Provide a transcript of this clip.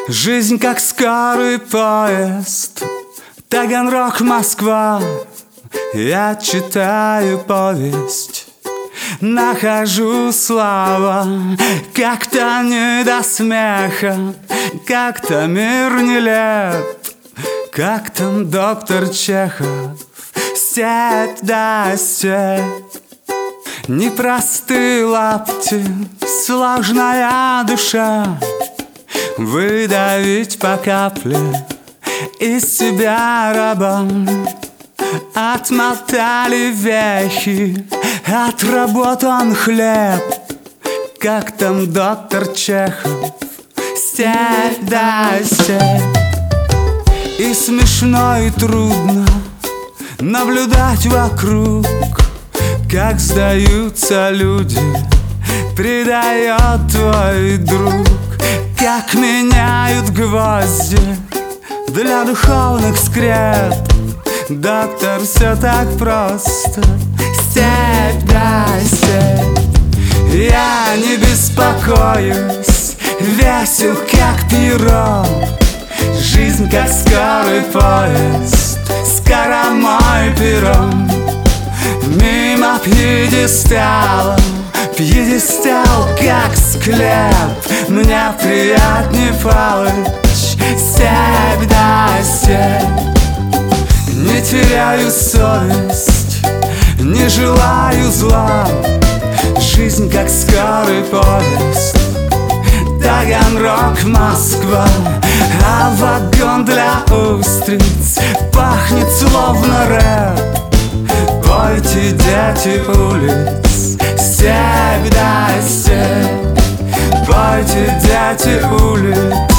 Жизнь как скорый поезд, Таганрог, Москва. Я читаю повесть, нахожу слова. Как-то не до смеха, как-то мир нелеп, как там доктор Чехов, степь да степь. Непростые лапти, сложная душа, выдавить по капле из себя раба. Отмотали вехи, отработан хлеб, как там доктор Чехов, степь да степь. И смешно, и трудно наблюдать вокруг, как сдаются люди, предает твой друг. Как меняют гвозди для духовных скреп. Доктор, все так просто, степь да степь. Я не беспокоюсь, весел как перо. Жизнь как скорый поезд, скоромой перрон. Мимо пьедестала, пьедестал как склеп. Мне приятней палочь, степь да степь. Не теряю совесть, не желаю зла. Жизнь как скорый поезд, Таганрог, Москва. А вагон для устриц пахнет словно рэп. Пойте, дети улиц, степь да степь. Пойте, дети улиц.